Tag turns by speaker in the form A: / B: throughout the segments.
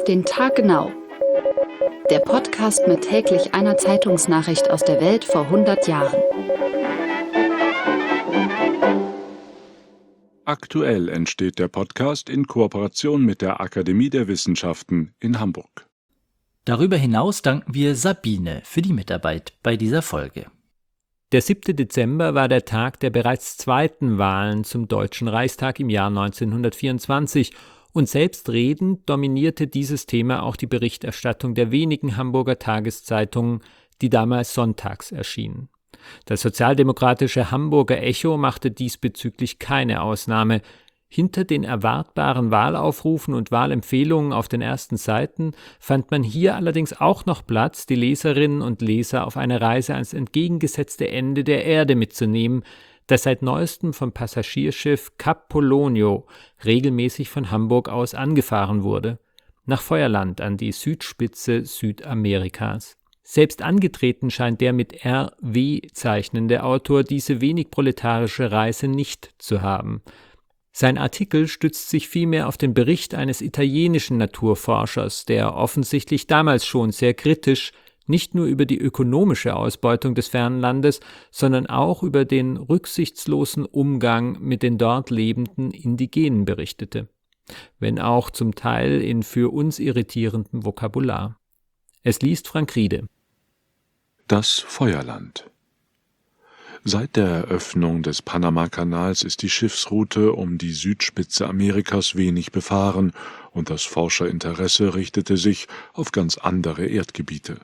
A: Auf den Tag genau. Der Podcast mit täglich einer Zeitungsnachricht aus der Welt vor 100 Jahren.
B: Aktuell entsteht der Podcast in Kooperation mit der Akademie der Wissenschaften in Hamburg.
C: Darüber hinaus danken wir Sabine für die Mitarbeit bei dieser Folge. Der 7. Dezember war der Tag der bereits zweiten Wahlen zum Deutschen Reichstag im Jahr 1924 und selbstredend dominierte dieses Thema auch die Berichterstattung der wenigen Hamburger Tageszeitungen, die damals sonntags erschienen. Das sozialdemokratische Hamburger Echo machte diesbezüglich keine Ausnahme. Hinter den erwartbaren Wahlaufrufen und Wahlempfehlungen auf den ersten Seiten fand man hier allerdings auch noch Platz, die Leserinnen und Leser auf eine Reise ans entgegengesetzte Ende der Erde mitzunehmen, das seit neuestem vom Passagierschiff Cap Polonio regelmäßig von Hamburg aus angefahren wurde, nach Feuerland an die Südspitze Südamerikas. Selbst angetreten scheint der mit R.W. zeichnende Autor diese wenig proletarische Reise nicht zu haben. Sein Artikel stützt sich vielmehr auf den Bericht eines italienischen Naturforschers, der offensichtlich damals schon sehr kritisch nicht nur über die ökonomische Ausbeutung des fernen Landes, sondern auch über den rücksichtslosen Umgang mit den dort lebenden Indigenen berichtete, wenn auch zum Teil in für uns irritierendem Vokabular. Es liest Frank Riede.
B: Das Feuerland. Seit der Eröffnung des Panamakanals ist die Schiffsroute um die Südspitze Amerikas wenig befahren und das Forscherinteresse richtete sich auf ganz andere Erdgebiete.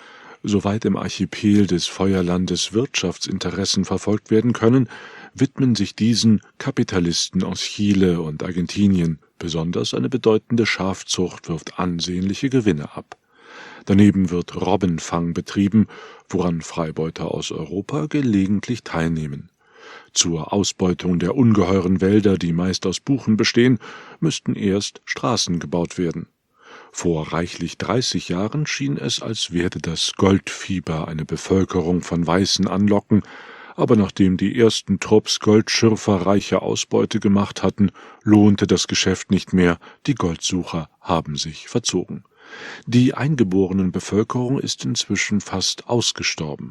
B: Soweit im Archipel des Feuerlandes Wirtschaftsinteressen verfolgt werden können, widmen sich diesen Kapitalisten aus Chile und Argentinien. Besonders eine bedeutende Schafzucht wirft ansehnliche Gewinne ab. Daneben wird Robbenfang betrieben, woran Freibeuter aus Europa gelegentlich teilnehmen. Zur Ausbeutung der ungeheuren Wälder, die meist aus Buchen bestehen, müssten erst Straßen gebaut werden. Vor reichlich 30 Jahren schien es, als werde das Goldfieber eine Bevölkerung von Weißen anlocken, aber nachdem die ersten Trupps Goldschürfer reiche Ausbeute gemacht hatten, lohnte das Geschäft nicht mehr, die Goldsucher haben sich verzogen. Die eingeborenen Bevölkerung ist inzwischen fast ausgestorben.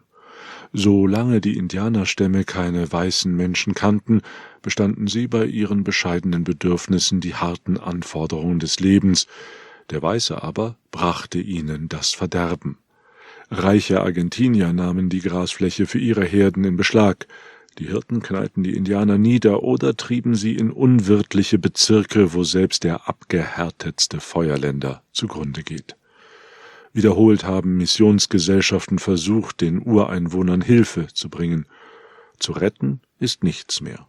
B: Solange die Indianerstämme keine weißen Menschen kannten, bestanden sie bei ihren bescheidenen Bedürfnissen die harten Anforderungen des Lebens. Der Weiße aber brachte ihnen das Verderben. Reiche Argentinier nahmen die Grasfläche für ihre Herden in Beschlag. Die Hirten knallten die Indianer nieder oder trieben sie in unwirtliche Bezirke, wo selbst der abgehärtetste Feuerländer zugrunde geht. Wiederholt haben Missionsgesellschaften versucht, den Ureinwohnern Hilfe zu bringen. Zu retten ist nichts mehr.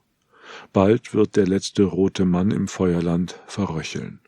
B: Bald wird der letzte rote Mann im Feuerland verröcheln.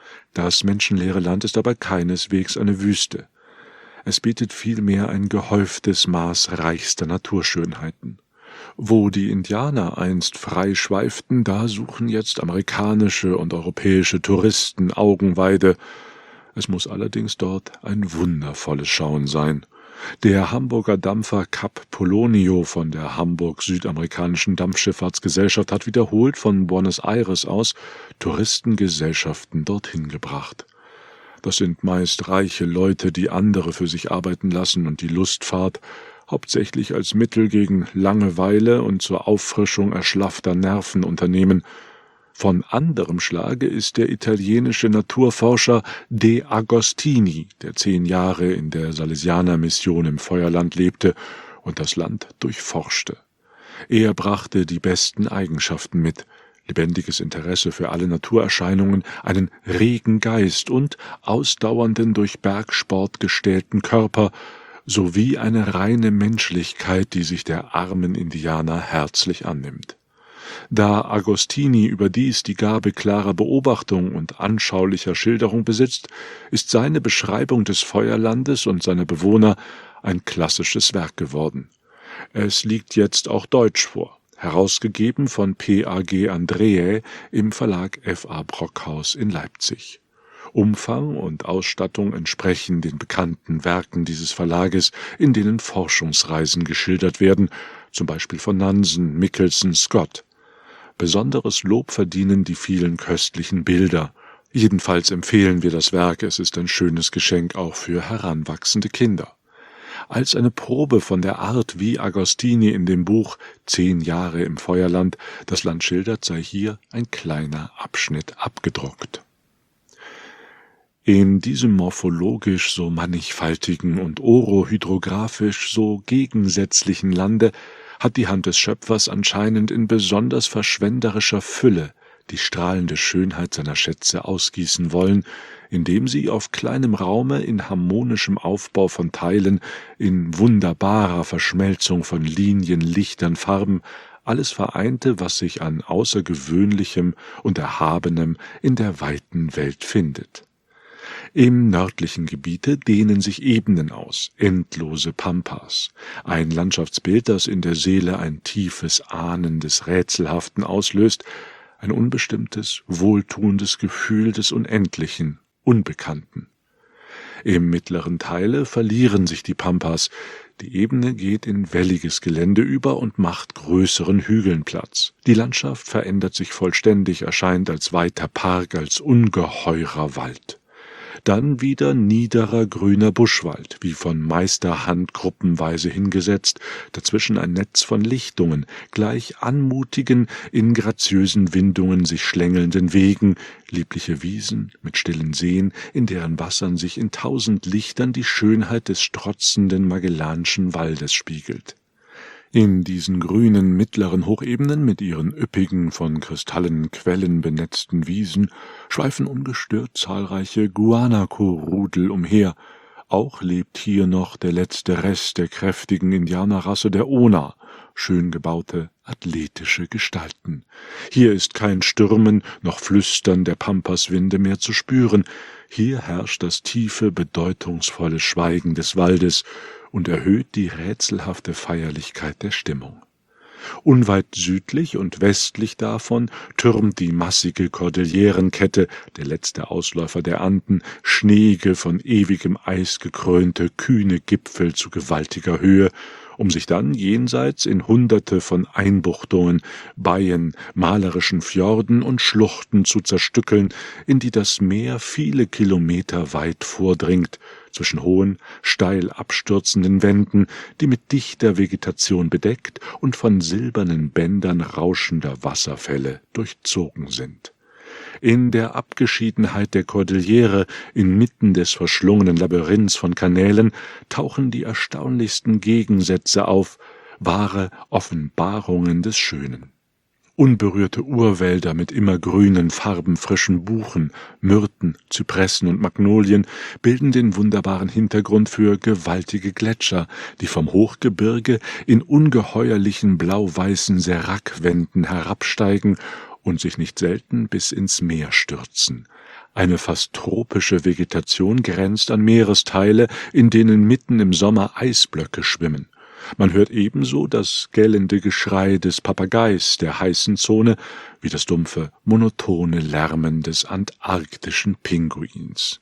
B: Das menschenleere Land ist aber keineswegs eine Wüste. Es bietet vielmehr ein gehäuftes Maß reichster Naturschönheiten. Wo die Indianer einst frei schweiften, da suchen jetzt amerikanische und europäische Touristen Augenweide. Es muss allerdings dort ein wundervolles Schauen sein. Der Hamburger Dampfer Cap Polonio von der Hamburg-Südamerikanischen Dampfschifffahrtsgesellschaft hat wiederholt von Buenos Aires aus Touristengesellschaften dorthin gebracht. Das sind meist reiche Leute, die andere für sich arbeiten lassen und die Lustfahrt hauptsächlich als Mittel gegen Langeweile und zur Auffrischung erschlaffter Nerven unternehmen. Von anderem Schlage ist der italienische Naturforscher De Agostini, der 10 Jahre in der Salesianermission im Feuerland lebte und das Land durchforschte. Er brachte die besten Eigenschaften mit: lebendiges Interesse für alle Naturerscheinungen, einen regen Geist und ausdauernden, durch Bergsport gestählten Körper, sowie eine reine Menschlichkeit, die sich der armen Indianer herzlich annimmt. Da Agostini überdies die Gabe klarer Beobachtung und anschaulicher Schilderung besitzt, ist seine Beschreibung des Feuerlandes und seiner Bewohner ein klassisches Werk geworden. Es liegt jetzt auch deutsch vor, herausgegeben von P.A.G. Andreae im Verlag F.A. Brockhaus in Leipzig. Umfang und Ausstattung entsprechen den bekannten Werken dieses Verlages, in denen Forschungsreisen geschildert werden, zum Beispiel von Nansen, Michelson, Scott. Besonderes Lob verdienen die vielen köstlichen Bilder, Jedenfalls empfehlen wir das Werk, es ist ein schönes Geschenk auch für heranwachsende Kinder. Als eine Probe von der Art, wie Agostini in dem Buch 10 Jahre im Feuerland das Land schildert, sei hier ein kleiner Abschnitt abgedruckt. In diesem morphologisch so mannigfaltigen und orohydrographisch so gegensätzlichen Lande hat die Hand des Schöpfers anscheinend in besonders verschwenderischer Fülle die strahlende Schönheit seiner Schätze ausgießen wollen, indem sie auf kleinem Raume in harmonischem Aufbau von Teilen, in wunderbarer Verschmelzung von Linien, Lichtern, Farben, alles vereinte, was sich an Außergewöhnlichem und Erhabenem in der weiten Welt findet. Im nördlichen Gebiete dehnen sich Ebenen aus, endlose Pampas, ein Landschaftsbild, das in der Seele ein tiefes Ahnen des Rätselhaften auslöst, ein unbestimmtes, wohltuendes Gefühl des Unendlichen, Unbekannten. Im mittleren Teile verlieren sich die Pampas, die Ebene geht in welliges Gelände über und macht größeren Hügeln Platz. Die Landschaft verändert sich vollständig, erscheint als weiter Park, als ungeheurer Wald. Dann wieder niederer grüner Buschwald, wie von Meisterhand gruppenweise hingesetzt, dazwischen ein Netz von Lichtungen, gleich anmutigen, in graziösen Windungen sich schlängelnden Wegen, liebliche Wiesen mit stillen Seen, in deren Wassern sich in 1000 Lichtern die Schönheit des strotzenden Magellanischen Waldes spiegelt. In diesen grünen mittleren Hochebenen mit ihren üppigen, von Kristallen Quellen benetzten Wiesen schweifen ungestört zahlreiche Guanaco-Rudel umher. Auch lebt hier noch der letzte Rest der kräftigen Indianerrasse der Ona, schön gebaute, athletische Gestalten. Hier ist kein Stürmen noch Flüstern der Pampaswinde mehr zu spüren. Hier herrscht das tiefe, bedeutungsvolle Schweigen des Waldes und erhöht die rätselhafte Feierlichkeit der Stimmung. Unweit südlich und westlich davon türmt die massige Kordillerenkette, der letzte Ausläufer der Anden, schneeige, von ewigem Eis gekrönte, kühne Gipfel zu gewaltiger Höhe, um sich dann jenseits in Hunderte von Einbuchtungen, Baien, malerischen Fjorden und Schluchten zu zerstückeln, in die das Meer viele Kilometer weit vordringt, zwischen hohen, steil abstürzenden Wänden, die mit dichter Vegetation bedeckt und von silbernen Bändern rauschender Wasserfälle durchzogen sind. In der Abgeschiedenheit der Kordillere, inmitten des verschlungenen Labyrinths von Kanälen, tauchen die erstaunlichsten Gegensätze auf, wahre Offenbarungen des Schönen. Unberührte Urwälder mit immergrünen, farbenfrischen Buchen, Myrten, Zypressen und Magnolien bilden den wunderbaren Hintergrund für gewaltige Gletscher, die vom Hochgebirge in ungeheuerlichen blau-weißen Serakwänden herabsteigen und sich nicht selten bis ins Meer stürzen. Eine fast tropische Vegetation grenzt an Meeresteile, in denen mitten im Sommer Eisblöcke schwimmen. Man hört ebenso das gellende Geschrei des Papageis der heißen Zone wie das dumpfe, monotone Lärmen des antarktischen Pinguins.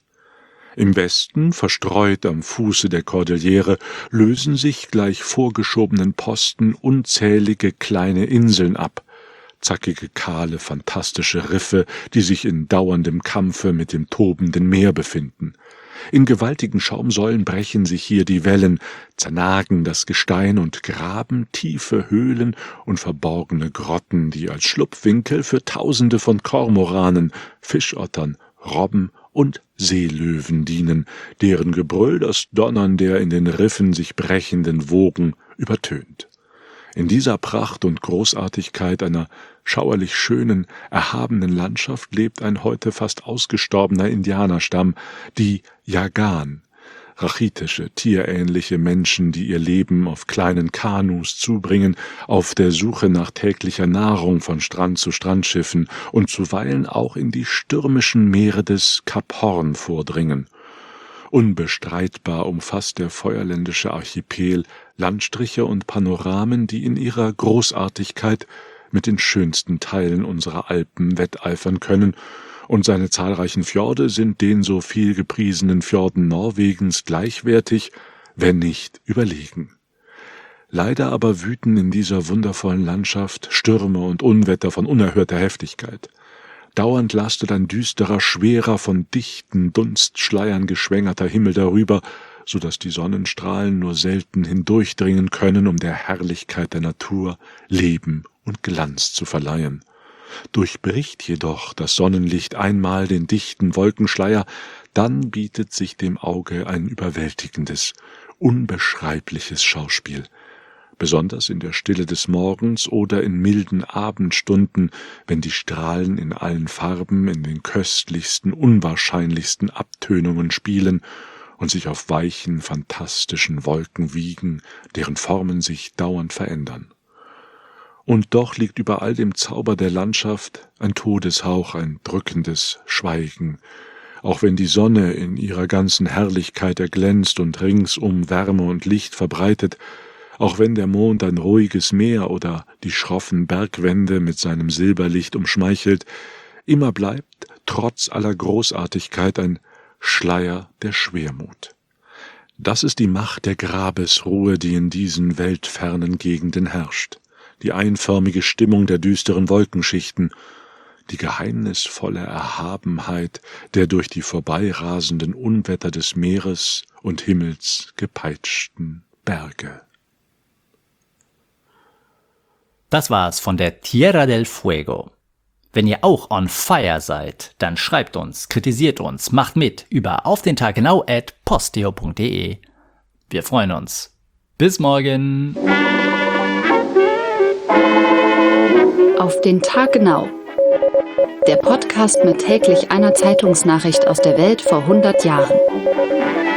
B: Im Westen, verstreut am Fuße der Kordillere, lösen sich gleich vorgeschobenen Posten unzählige kleine Inseln ab, zackige, kahle, fantastische Riffe, die sich in dauerndem Kampfe mit dem tobenden Meer befinden. In gewaltigen Schaumsäulen brechen sich hier die Wellen, zernagen das Gestein und graben tiefe Höhlen und verborgene Grotten, die als Schlupfwinkel für Tausende von Kormoranen, Fischottern, Robben und Seelöwen dienen, deren Gebrüll das Donnern der in den Riffen sich brechenden Wogen übertönt. In dieser Pracht und Großartigkeit einer schauerlich schönen, erhabenen Landschaft lebt ein heute fast ausgestorbener Indianerstamm, die Yaghan, rachitische, tierähnliche Menschen, die ihr Leben auf kleinen Kanus zubringen, auf der Suche nach täglicher Nahrung von Strand zu Strandschiffen und zuweilen auch in die stürmischen Meere des Kap Horn vordringen. Unbestreitbar umfasst der feuerländische Archipel Landstriche und Panoramen, die in ihrer Großartigkeit mit den schönsten Teilen unserer Alpen wetteifern können, und seine zahlreichen Fjorde sind den so viel gepriesenen Fjorden Norwegens gleichwertig, wenn nicht überlegen. Leider aber wüten in dieser wundervollen Landschaft Stürme und Unwetter von unerhörter Heftigkeit. Dauernd lastet ein düsterer, schwerer, von dichten Dunstschleiern geschwängerter Himmel darüber, so dass die Sonnenstrahlen nur selten hindurchdringen können, um der Herrlichkeit der Natur Leben und Glanz zu verleihen. Durchbricht jedoch das Sonnenlicht einmal den dichten Wolkenschleier, dann bietet sich dem Auge ein überwältigendes, unbeschreibliches Schauspiel. Besonders in der Stille des Morgens oder in milden Abendstunden, wenn die Strahlen in allen Farben, in den köstlichsten, unwahrscheinlichsten Abtönungen spielen und sich auf weichen, fantastischen Wolken wiegen, deren Formen sich dauernd verändern. Und doch liegt über all dem Zauber der Landschaft ein Todeshauch, ein drückendes Schweigen, auch wenn die Sonne in ihrer ganzen Herrlichkeit erglänzt und ringsum Wärme und Licht verbreitet, auch wenn der Mond ein ruhiges Meer oder die schroffen Bergwände mit seinem Silberlicht umschmeichelt, immer bleibt, trotz aller Großartigkeit, ein Schleier der Schwermut. Das ist die Macht der Grabesruhe, die in diesen weltfernen Gegenden herrscht, die einförmige Stimmung der düsteren Wolkenschichten, die geheimnisvolle Erhabenheit der durch die vorbeirasenden Unwetter des Meeres und Himmels gepeitschten Berge.
C: Das war's von der Tierra del Fuego. Wenn ihr auch on fire seid, dann schreibt uns, kritisiert uns, macht mit über aufdentaggenau@posteo.de. Wir freuen uns. Bis morgen.
A: Auf den Tag genau. Der Podcast mit täglich einer Zeitungsnachricht aus der Welt vor 100 Jahren.